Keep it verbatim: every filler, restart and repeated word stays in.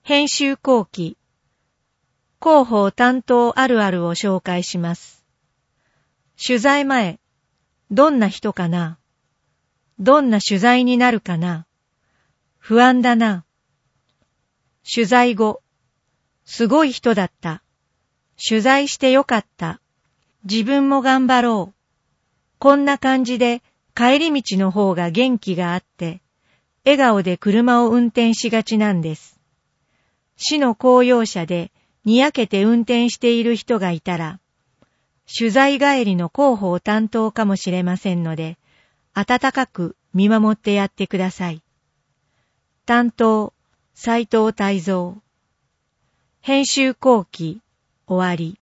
編集後期、広報担当あるあるを紹介します。取材前、どんな人かな？どんな取材になるかな？不安だな。取材後、すごい人だった。取材してよかった。自分も頑張ろう。こんな感じで帰り道の方が元気があって、笑顔で車を運転しがちなんです。市の公用車でにやけて運転している人がいたら、取材帰りの広報担当かもしれませんので、温かく見守ってやってください。担当、斉藤泰造。編集後期、終わり。